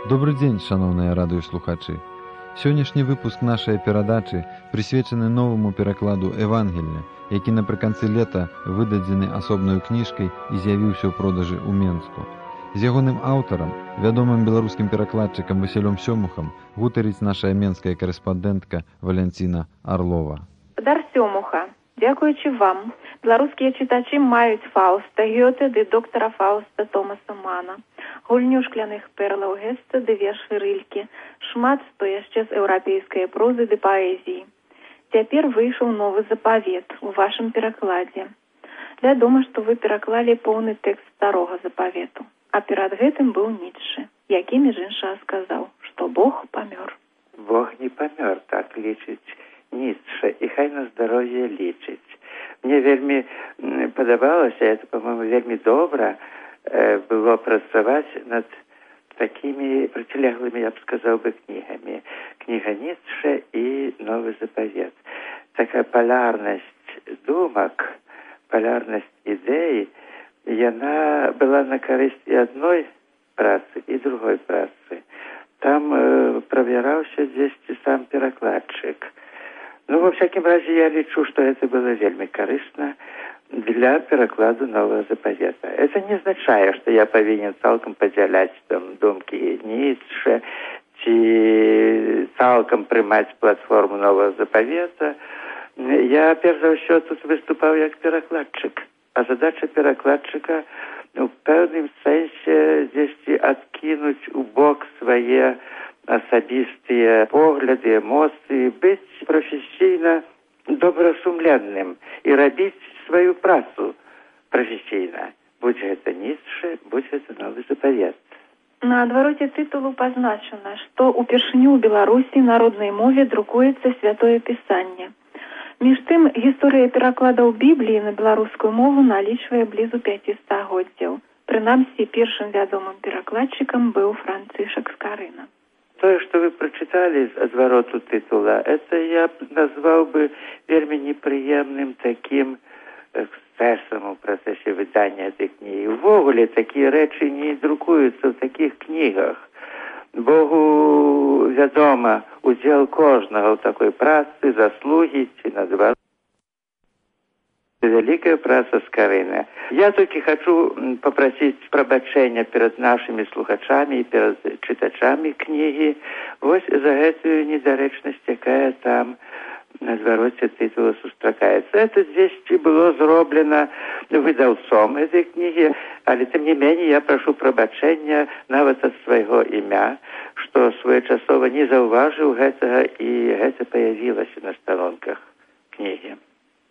Добрый дзень, шановныя радыёслухачы. Сённяшні выпуск нашай перадачы прысвечаны новаму перакладу Евангелія, які напрыканцы лета выдадзены асобнаю кніжкай і з'явіўся ў продажы ў Менску. З ягоным аўтарам, вядомым беларускім перакладчыкам Васілём Сёмухам, гутарыць наша менская карэспандэнтка Валянціна Арлова. Дар Сёмуха, дзякуючы вам, беларускія чытачы маюць Фауста Гёте ды доктара Фауста Томаса Мана, гульню шкляных перлаў Геста ды вершы Рылькі, шмат што яшчэ з еўрапейскай прозы ды паэзіі. Цяпер выйшаў новы запавет у вашым перакладзе. Вядома, што вы пераклалі поўны тэкст старога запавету, а перад гэтым быў Ніцшэ, які, між іншага, сказаў, што Бог памёр. Бог не памёр, так лічыць Ніцшэ, і хай на здароўе лічыць. Мне вельмі падабалася, это, по-моему, вельмі добра было працаваць над такімі процілеглымі, я б сказаў бы, кнігамі. Кніга Ніцшэ і новы запавет. Такая палярнасць думак, палярнасць ідэй, яна была на карысць і адной працы, і другой працы. Там правяраўся дзесьці сам перакладчык. Ну, во всякім разе, я лічу, што гэта было вельмі карысна для перакладу нового запавета. Это не означае, што я павінен цалкам падзяляць там думкі Ніцшэ ці цалкам прымаць платформу нового запавета. Я, перш за ўсё, тут выступаў як перакладчык. А задача перакладчыка у пэўным сэнсе дзесьці адкінуць у бок свае асабістыя погляды, эмоцыі, быць прафесійна добрасумленным і рабіць сваю працу прафесійна. Будь гэта Ніцшэ, будь гэта новы запавет. На адвароце тытулу пазначана, што упершыню ў Беларусі народнай мове друкуецца святое пісанне. Між тым, гісторыя перакладаў Бібліі на беларускую мову налічвае блізу 500 годдзяў. Прынамсі, першым вядомым перакладчыкам быў Францішак Скарына. Тое, што вы прачыталі з адвароту тытула, это я назваў бы вельмі непрыемным такім эксцэсам у працэсе выдання этой кнігі. Увогуле, такія рэчы не друкуюцца ў такіх кнігах. Богу вядома удзел кожнага ў такой працы, заслугі ці назваць. Вялікая праца Скарына. Я толькі хачу папрасіць прабачэння перад нашымі слухачамі і перад чытачамі кнігі вось за гэтую недарэчнасць, якая там на адвароце тытула сустракаецца. Это дзесьці было зроблена выдаўцом этой кнігі, але тым не меней я прашу прабачэння нават ад свайго імя, што своечасова не заўважыў гэтага і гэта паявілася на старонках кнігі.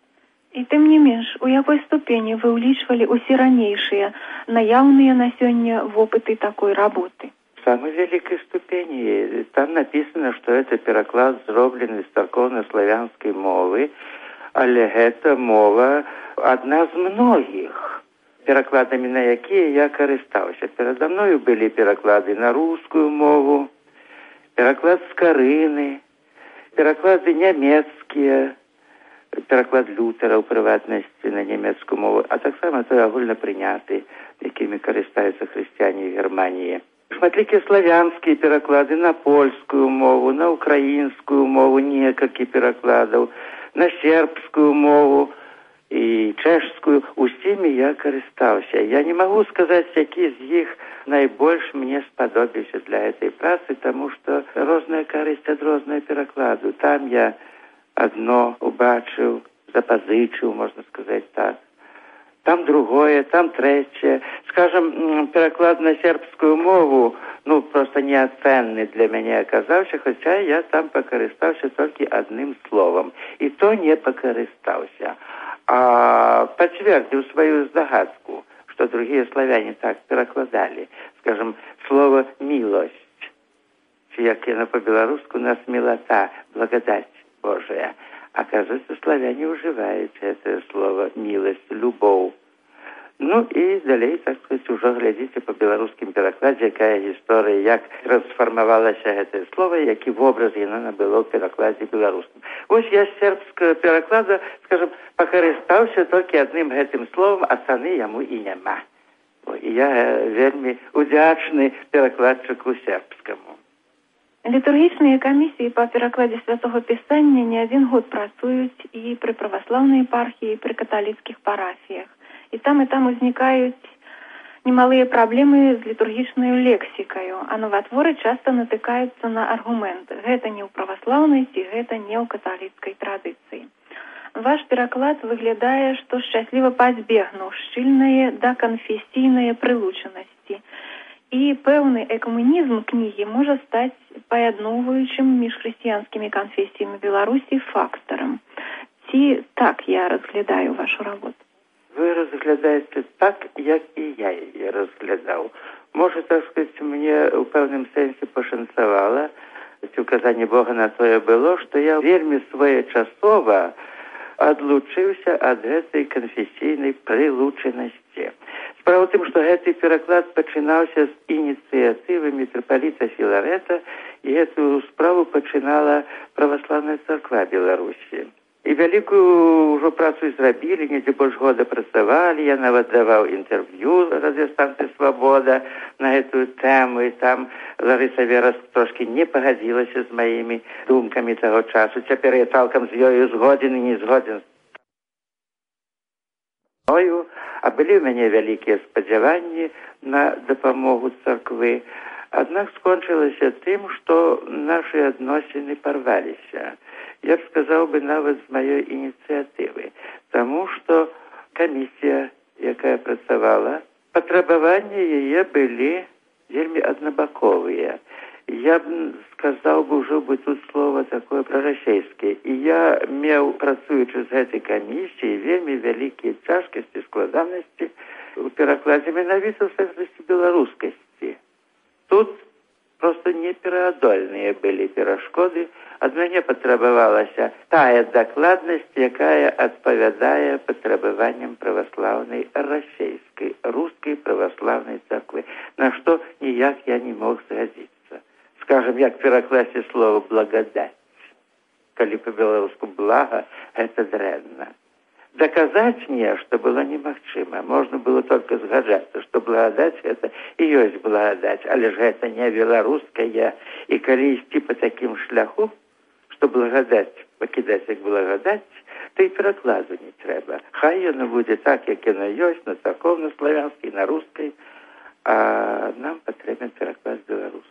І тым не менш, у якой ступені вы ўлічвалі ўсе ранейшыя, наяўныя на сёння вопыты такой работы? В самой великой ступени. Там написано, что это пераклад зроблены з царкоўна-славянскай мовы, але гэта мова адна з многіх, перакладамі на якія я карыстаўся. Перада мною былі пераклады на рускую мову, пераклад Скарыны, пераклады нямецкія, пераклад Лютера ў прыватнасці на нямецкую мову, а таксама той агульна прыняты, якімі карыстаюцца хрысціяне ў Германіі. Шматлікія славянскія пераклады на польскую мову, на украінскую мову, некалькі перакладаў, на сербскую мову і чэшскую. Усімі я карыстаўся. Я не магу сказаць, які з іх найбольш мне спадобіўся для гэтай працы, таму што розная карысць ад рознага перакладу. Там я одно убачыў, запазычыў, можна сказаць так. Там другое, там трэцяе. Скажем, пераклад на сербскую мову, ну, просто неацэнны для мяне аказаўся, хаця я там пакарыстаўся толькі адным словам. І то не пакарыстаўся. А пацвердзіў сваю здагадку, што другія славяне так перакладалі. Скажем, слово «милость», ці як яно па-беларуску у нас «милота», «благодать Божия». Оказывается, славяне уживают это слово «милость», «любовь». Ну и далей, так сказать, уже глядите по белорусским перакладе, якая гісторыя, як трансформавалася гэтае слово, які вобраз яно набыло ў перакладзе беларускім. Вось я з сербскага пераклада, скажем, пакарыстаўся толькі адным гэтым словам, а цаны яму і няма. І я вельмі удзячны перакладчыку сербскаму. Літургічныя камісіі па перакладзе святого пісання не адзін год працуюць і пры праваслаўнай епархіі, і пры каталіцкіх парафіях. І там узнікаюць немалыя праблемы з літургічнай лексікаю, а новатворы часта натыкаюцца на аргумент: гэта не ў праваслаўнай ці гэта не ў каталіцкай традыцыі. Ваш пераклад выглядае, што шчасліва пазбегнуў шчыльнае да канфесійнае прылучанасці. І пэўны экуменізм кнігі можа стаць паядноўваючым між хрысціянскімі канфесіямі Беларусі фактарам. Ці так я разглядаю вашу работу? Вы разглядаеце так, як і я яе разглядаў. Можа, так сказаць, мне ў пэўным сэнсе пашанцавала, ці ўказанне Бога на тое было, што я вельмі своечасова адлучыўся ад гэтай канфесійнай прылучанасці. Справа ў тым, што гэты пераклад пачынаўся з ініцыятывы мітрапаліта Філарэта, і гэту справу пачынала праваслаўная царква Беларусі. І вялікую ўжо працу зрабілі, недзе больш года працавалі, я нават даваў інтэрв'ю радыёстанцыі «Свабода» на гэтую тэму, і там Ларыса Верас трошкі не пагадзілася з маімі думкамі таго часу. Цяпер я цалкам з ёю згодзен і не згодзен. А былі ў мяне вялікія спадзяванні на дапамогу царквы. Аднак скончылася тым, што нашы адносіны парваліся. Я б сказаў бы нават з маёй ініцыятывы. Таму што камісія, якая працавала, патрабаванні яе былі вельмі аднабаковыя. Я б сказаў бы ўжо бы тут слова такое прарасейскае. І я меў, працуючы з гэтай камісіяй, вельмі вялікія цяжкасці, складанасці у перакладзе менавіта ў сэнсе беларускасці. Тут проста непераадольныя былі перашкоды. Ад мяне патрабавалася тая дакладнасць, якая адпавядае патрабаванням праваслаўнай расейскай, рускай праваслаўнай царквы, на што ніяк я не мог згадзіцца. Скажем, як перакласці слово «благадаць». Калі па-беларуску «блага» — гэта дрэнна. Доказаць нешта было немагчыма. Можна было толькі згаджацца, што благадаць — гэта і ёсць благадаць, але ж гэта не беларуская. І калі ісці па такім шляху, што благадаць пакідаць як благадаць, то і перакладу не трэба. Хай яно будзе так, як яно ёсць, на царкоўна-славянскай, на рускай, а нам патрэбен пераклад беларускі.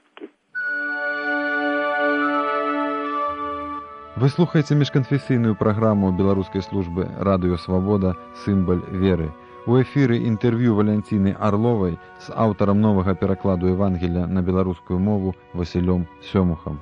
Вы слухаеце міжканфесійную праграму беларускай службы «Радыё Свабода» «Сімбаль веры». У эфіры інтэрв'ю Валянціны Арловай з аўтарам новага перакладу Евангелія на беларускую мову Васілём Сёмухам.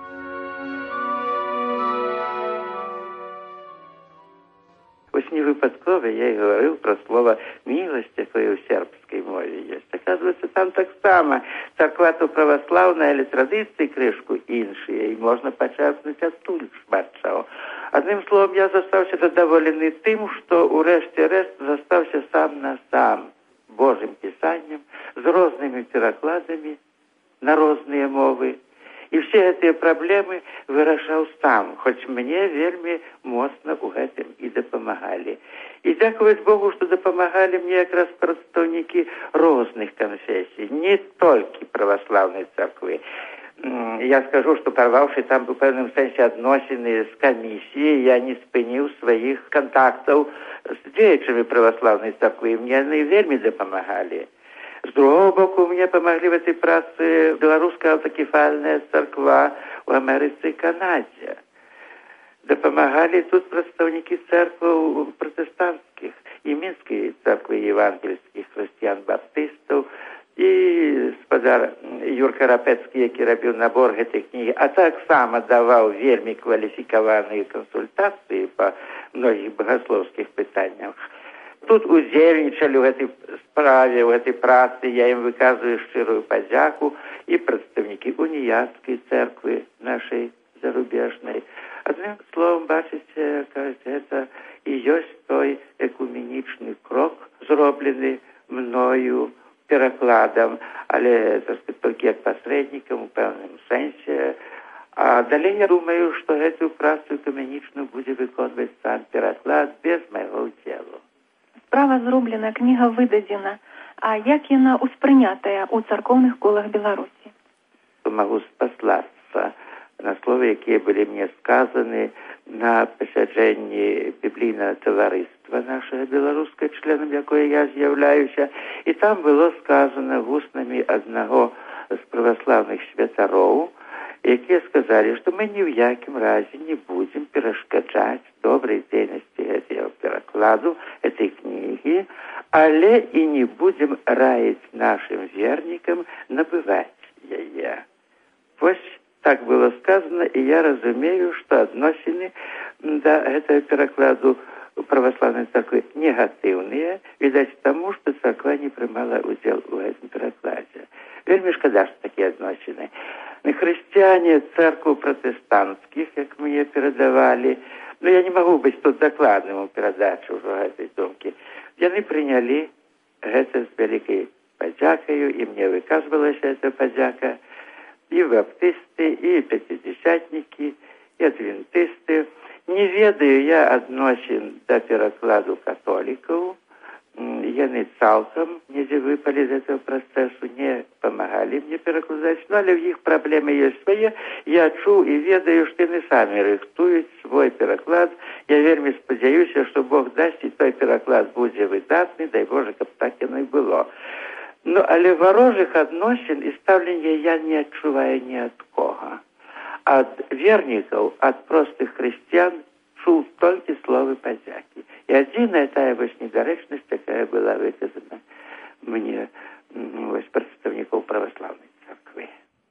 Вось не выпадкова я і гаварыў пра слова «міласць», якое ў сербскай мове ёсць. Аказваецца, там таксама царква то праваслаўная, але традыцыі крышку іншыя, і можна пачерпнуць адтуль шмат чаго. Адным словам, я застаўся задаволены тым, што ў рэшце рэшт застаўся сам на сам Божым пісаннем, з рознымі перакладамі на розныя мовы. І ўсе гэтыя праблемы вырашаў сам, хоць мне вельмі моцна ў гэтым і дапамагалі. І дзякаваць Богу, што дапамагалі мне якраз прадстаўнікі розных канфесій, не толькі праваслаўнай царквы. Я скажу, што парваўшы там у пэўным сэнсе адносіны з камісіяй, я не спыніў сваіх кантактаў з дзеячамі праваслаўнай царквы, і мне яны вельмі дапамагалі. З другого боку, мне памаглі в этой працы беларуская аўтакефальная царква ў Амерыцы і Канадзе. Дапамагалі тут прадстаўнікі церкваў пратэстанцкіх і мінскай церквы евангельскіх хрысціян-баптыстаў, і спадар Юрка Рапецкі, які рабіў набор гэтай кнігі, а таксама даваў вельмі кваліфікаваныя кансультацыі па многіх багаслоўскіх пытаннях. Тут удзельнічалі ў гэтай справе, ў гэтай працы, я ім выказваю шчырую падзяку, і прадстаўнікі уніяцкай церквы нашай зарубежнай. Адным словом, бачыце, гэта і ёсць той экуменічны крок, зроблены мною перакладам, але толькі як пасрэднікам у пэўным сэнсе. А далей я думаю, што гэтую працу экуменічную будзе выконваць сам пераклад без майго ўдзелу. Справа зроблена, кніга выдадзена. А як яна успрынятая ў царкоўных колах Беларусі? Могу спаслаться на словы, якія былі мне сказаны на пасяджэнні біблійнага таварыства нашага беларускага, членам якое я з'яўляюся, і там было сказано вуснамі аднаго з праваслаўных святароў, якія сказалі, што мы ні ў якім разе не будзем перашкаджаць добрай дзейнасці гэтага перакладу этой кнігі, але і не будзем раіць нашим вернікам набываць яе. Вось так было сказано, і я разумею, што адносіны да гэтага перакладу праваслаўнай царквы негатыўныя, відаць таму, што царква не прымала ўдзел у гэтым перакладзе. Вельмі шкада, што такія адносіны. Хрысціяне церкваў пратэстанцкіх, як мне перадавалі, я не магу быць тут дакладным у перадачы ўжо гэтай думкі, яны прынялі гэта з вялікай падзякаю, і мне выказвалася эта падзяка, і баптысты, і пяцідзясятнікі, і адвентысты. Не ведаю я адносін да перакладу католікаў. Яны цалкам недзе выпалі з этого працэсу, не памагалі мне перакладаць, але ў іх праблемы ёсць свае. Я чуў і ведаю, што яны самі рыхтуюць свой пераклад. Я вельмі спадзяюся, што Бог дасць, і той пераклад будзе выдатны, дай Боже, каб так яно і было. Але варожых адносін і стаўлення я не адчуваю ні ад кога. Ад вернікаў, ад простых хрысціян чуў толькі словы падзякі. І адзіная тая вось недарэчнасць, якая была выказана мне прадстаўнікоў праваслаўнай царквы.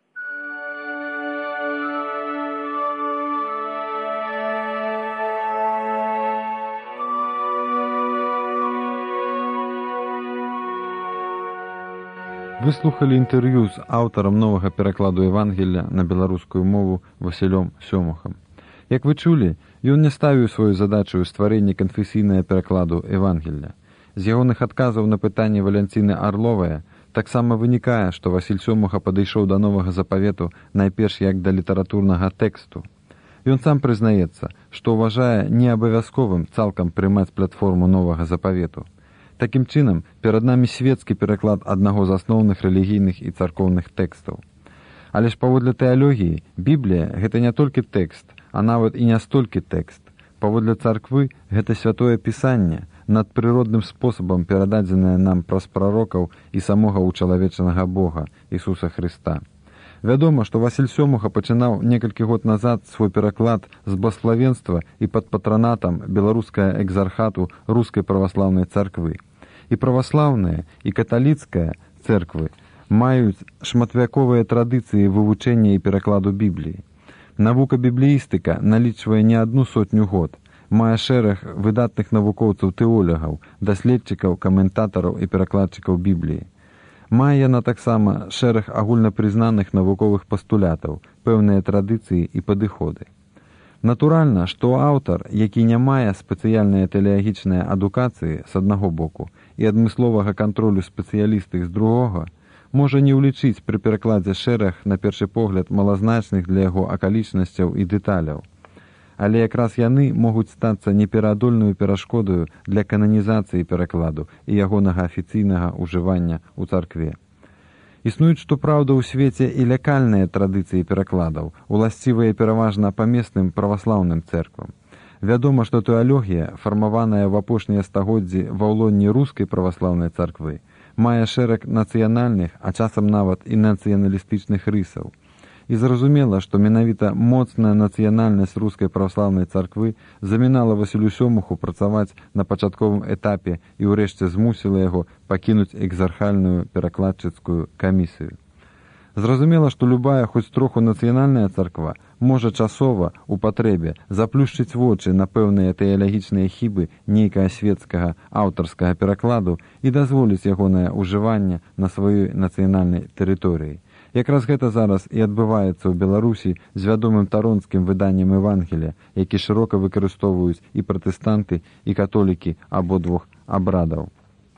Вы слухали інтэрв'ю з аўтарам новага перакладу Евангелля на беларускую мову Васілём Сёмухам. Як вы чулі, ён не ставіў сваю задачу ў стварэнні канфесійнага перакладу Евангелля. З ягоных адказаў на пытанне Валянціны Арловая таксама вынікае, што Васіль Сёмуха падышоў да новага запавету найперш як да літаратурнага тэксту. Ён сам прызнаецца, што ўважае неабавязковым цалкам прымаць платформу новага запавету. Такім чынам, перад намі свецкі пераклад аднаго з асноўных рэлігійных і царкоўных тэкстаў. Але ж паводле тэалогіі, Біблія – гэта не толькі тэкст, а нават і не столькі тэкст. Паводле царквы гэта святое пісанне, надпрыродным спосабам перададзенае нам праз прарокаў і самога ўчалавечанага Бога, Ісуса Хрыста. Вядома, што Васіль Сёмуха пачынаў некалькі год назад свой пераклад з богославенства і пад патранатам беларускага экзархату рускай праваслаўнай царквы. І праваслаўная, і каталіцкая церквы маюць шматвяковыя традыцыі вывучэння і перакладу Бібліі. Навука біблеістыка налічвае не 100 год, мае шэраг выдатных навукоўцаў-тэолягаў, даследчыкаў, каментатараў і перакладчыкаў Бібліі. Мае яна таксама шэраг агульнапрызнаных навуковых пастулятаў, пэўныя традыцыі і падыходы. Натуральна, што аўтар, які не мае спецыяльнай тэалагічнай адукацыі з аднаго боку і адмысловага кантролю спецыялістых з другога, можа не ўлічыць пры перакладзе шэраг, на першы погляд, малазначных для яго акалічнасцяў і дэталяў. Але якраз яны могуць стацца непераадольнаю перашкодаю для кананізацыі перакладу і ягонага афіцыйнага ўжывання ў царкве. Існуюць, што праўда, у свеце і лякальныя традыцыі перакладаў, уласцівыя пераважна памесным праваслаўным цэрквам. Вядома, што тэалогія, фармаваная ў апошнія стагоддзі ва ўлонні рускай праваслаўнай царквы, мае шэраг нацыянальных, а часам нават і нацыяналістычных рысаў. І зразумела, што менавіта моцная нацыянальнасць рускай праваслаўнай царквы замінала Васілю Сёмуху працаваць на пачатковым этапе і ўрэшце змусіла яго пакінуць экзархальную перакладчыцкую камісію. Зразумела, што любая хоць троху нацыянальная царква можа часова, у патрэбе, заплюшчыць вочы на пэўныя тэалагічныя хібы нейкага свецкага аўтарскага перакладу і дазволіць ягонае ўжыванне на сваёй нацыянальнай тэрыторыі. Якраз гэта зараз і адбываецца ў Беларусі з вядомым таронскім выданнем Евангелля, які шырока выкарыстоўваюць і пратэстанты, і католікі абодвух абрадаў.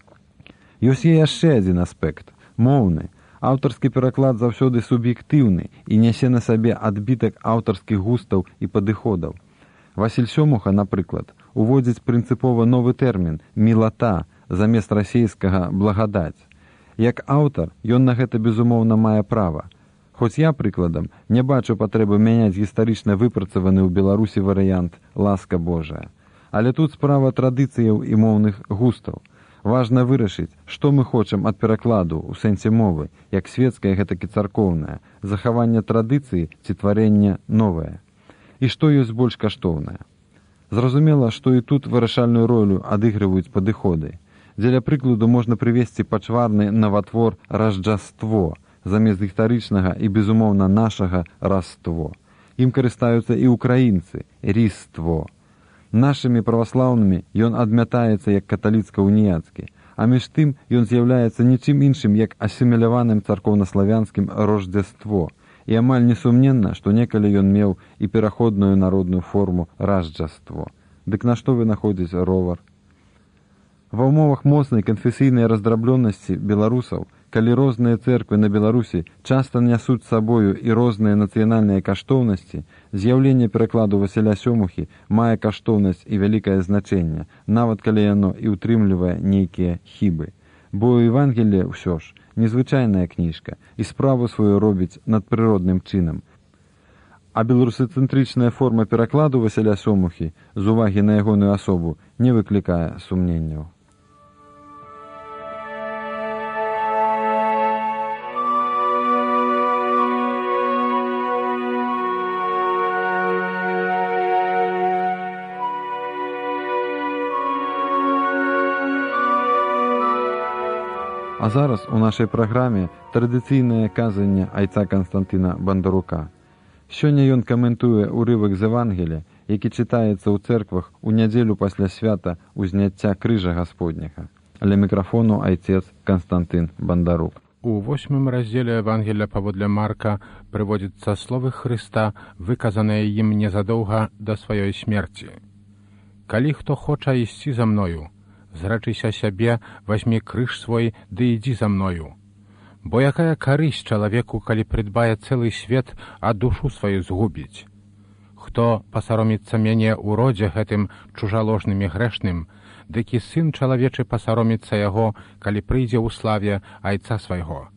Ёсць і яшчэ адзін аспект – моўны. Аўтарскі пераклад заўсёды суб'ектыўны і нясе на сабе адбітак аўтарскіх густаў і падыходаў. Васіль Сёмуха, напрыклад, уводзіць прынцыпова новы тэрмін – «мілата» замест расейскага «благадаць». Як аўтар, ён на гэта, безумоўна, мае права. Хоць я, прыкладам, не бачу патрэбы мяняць гістарычна выпрацаваны ў Беларусі варыянт «Ласка Божая». Але тут справа традыцыяў і моўных густаў. Важна вырашыць, што мы хочам ад перакладу ў сэнсе мовы, як свецкае, гэтак і царкоўнае, захаванне традыцыі ці тварэнне новае. І што ёсць больш каштоўнае. Зразумела, што і тут вырашальную ролю адыгрываюць падыходы. Дзеля прыкладу можна прывесці пачварны наватвор «ражджаство», замест гістарычнага і, безумоўна, нашага «раство». Ім карыстаюцца і ўкраінцы «ріство». Нашымі праваслаўнымі ён адмятаецца як каталіцка-уніяцкі, а між тым ён з'яўляецца нічым іншым, як асіміляваным царкоўнаславянскім «рождество». І амаль несумненна, што некалі ён меў і пераходную народную форму «ражджаство». Дык на што вынаходзіць ровар? Ва ўмовах моцнай канфесійнай раздрабленасці беларусаў, калі розныя цэрквы на Беларусі часта нясуць сабою і розныя нацыянальныя каштоўнасці, з'яўленне перакладу Васіля Сёмухі мае каштоўнасць і вялікае значэнне, нават калі яно і ўтрымлівае нейкія хібы. Бо Евангелле ўсё ж незвычайная кніжка і справу сваю робіць надпрыродным чынам. А беларусацэнтрычная форма перакладу Васіля Сёмухі з увагі на ягоную асобу не выклікае сумненняў. А зараз у нашай праграме традыцыйнае казанне айца Канстантына Бандарука. Сёння ён каментуе урывак з Евангелія, які чытаецца ў цэрквах у нядзелю пасля свята ўзняцця крыжа Гасподняга. Ля мікрафону айцец Канстантын Бандарук. У 8 раздзеле Евангелія паводле Марка прыводзяцца словы Хрыста, выказаныя ім незадоўга да сваёй смерці. «Калі хто хоча ісці за мною, зрачыся сябе, вазьмі крыж свой, ды ідзі за мною. Бо якая карысць чалавеку, калі прыдбае цэлы свет, а душу сваю згубіць? Хто пасароміцца мяне ў родзе гэтым чужаложным і грэшным, дык і сын чалавечы пасароміцца яго, калі прыйдзе ў славе айца свайго».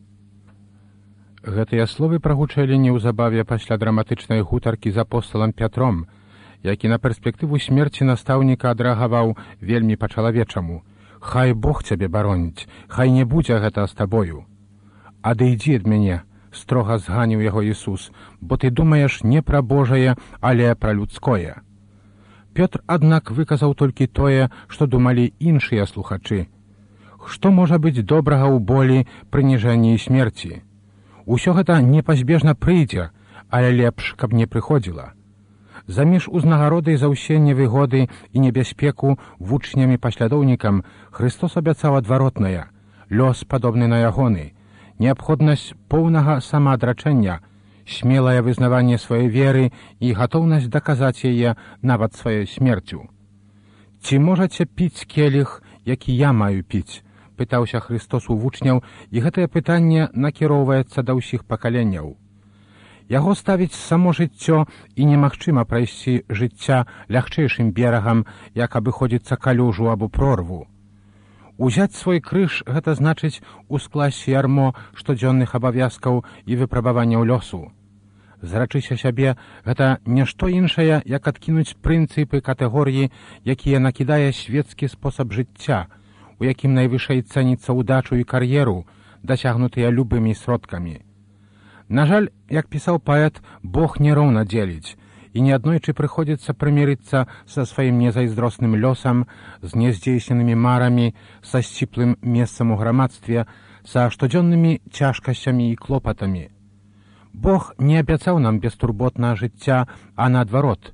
Гэтыя словы прагучэлі неўзабаве пасля драматычнай гутаркі з апосталам Пятром, які на перспектыву смерці настаўніка адрэагаваў вельмі па-чалавечаму: «Хай Бог цябе бароніць, хай не будзе гэта з табою». «Адыдзі ад мяне», строга зганіў яго Ісус, «бо ты думаеш не пра Божае, але пра людское». Пётр, аднак, выказаў толькі тое, што думалі іншыя слухачы. Што можа быць добрага ў болі, прыніжэнні і смерці? Усё гэта непазбежна прыйдзе, але лепш, каб не прыходзіла. Заміж узнагародай за ўсе невыгоды і небяспеку вучням і паслядоўнікам Хрыстос абяцаў адваротнае: лёс падобны на ягоны, неабходнасць поўнага самаадрачэння, смелае вызнаванне сваёй веры і гатоўнасць даказаць яе нават сваёй смерцю. «Ці можаце піць келіх, які я маю піць?» – пытаўся Хрыстос у вучняў, і гэтае пытанне накіроўваецца да ўсіх пакаленняў. Яго ставіць само жыццё, і немагчыма прайсці жыцця лягчэйшым берагам, як абыходзіцца калюжу або прорву. Узяць свой крыж – гэта значыць ускласці ярмо штодзённых абавязкаў і выпрабаванняў лёсу. Зрачыся сябе – гэта не што іншае, як адкінуць прынцыпы катэгорыі, якія накідае свецкі спосаб жыцця, у якім найвышэй цэніцца ўдачу і кар'еру, дасягнутыя любымі сродкамі. На жаль, як пісаў паэт, Бог няроўна дзеліць, і неаднойчы прыходзіцца прымірыцца са сваім незайздросным лёсам, з няздзейсненымі марамі, са сціплым месцам у грамадстве, са штодзённымі цяжкасцямі і клопатамі. Бог не абяцаў нам бестурботнае жыцця, а наадварот.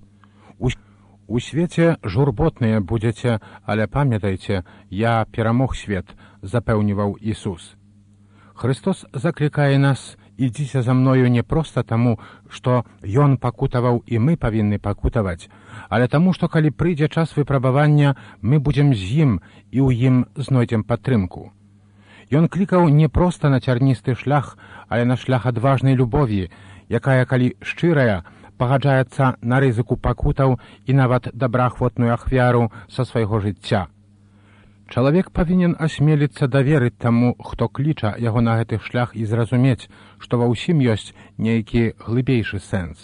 У свеце журботныя будзеце, але памятайце, я перамог свет, запэўніваў Ісус. Хрыстос заклікае нас: ідзіце за мною не проста таму, што ён пакутаваў і мы павінны пакутаваць, але таму, што калі прыйдзе час выпрабавання, мы будзем з ім і ў ім знойдзем падтрымку. Ён клікаў не проста на цярністы шлях, але на шлях адважнай любові, якая, калі шчырая, пагаджаецца на рызыку пакутаў і нават добраахвотную ахвяру са свайго жыцця. Чалавек павінен асмеліцца даверыць таму, хто кліча яго на гэты шлях і зразумець, што ва ўсім ёсць нейкі глыбейшы сэнс.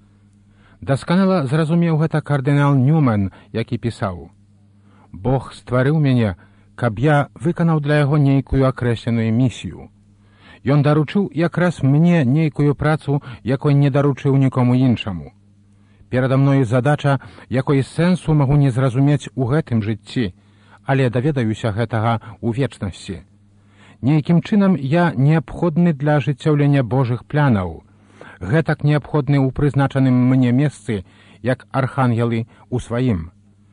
Дасканала зразумеў гэта кардынал Ньюман, які пісаў: «Бог стварыў мяне, каб я выканаў для яго нейкую акрэсленую місію. Ён даручыў якраз мне нейкую працу, якой не даручыў нікому іншаму. Перада мною задача, якой сэнсу магу не зразумець у гэтым жыцці, але даведаюся гэтага ў вечнасці. Нейкім чынам я неабходны для ажыццяўлення Божых планаў, гэтак неабходны ў прызначаным мне месцы, як архангелы ў сваім.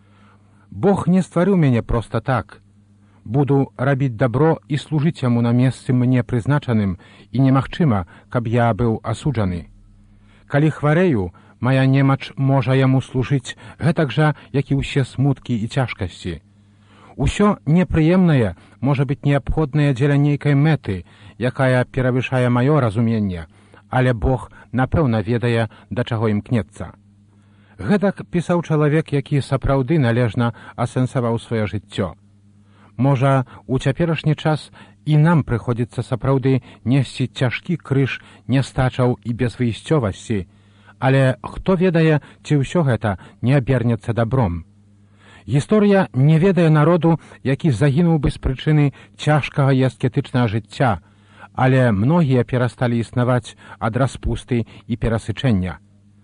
Бог не стварыў мяне проста так. Буду рабіць дабро і служыць яму на месцы мне прызначаным, і немагчыма, каб я быў асуджаны. Калі хварэю, мая немач можа яму служыць гэтак жа, як і ўсе смуткі і цяжкасці. Усё непрыемнае можа быць неабходнае дзеля нейкай мэты, якая перавышае маё разуменне, але Бог напэўна ведае, да чаго імкнецца». Гэтак пісаў чалавек, які сапраўды належна асэнсаваў сваё жыццё. Можа, у цяперашні час і нам прыходзіцца сапраўды несці цяжкі крыж нястачаў і безвыйсцёвасці, але хто ведае, ці ўсё гэта не абернецца дабром. Гісторыя не ведае народу, які загінуў бы з прычыны цяжкага і аскетычнага жыцця, але многія перасталі існаваць ад распусты і перасычэння.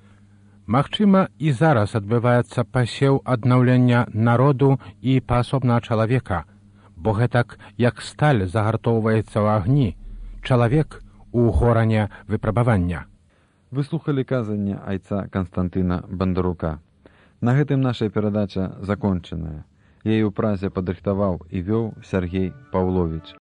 Магчыма, і зараз адбываецца пасеў аднаўлення народу і паасобнага чалавека, бо гэтак, як сталь загартоўваецца ў агні, чалавек у горане выпрабавання. Вы слухали казанне айца Канстантына Бандарука. На гэтым наша перадача закончаная. Яе ў празе падрыхтаваў і вёў Сергей Паўловіч.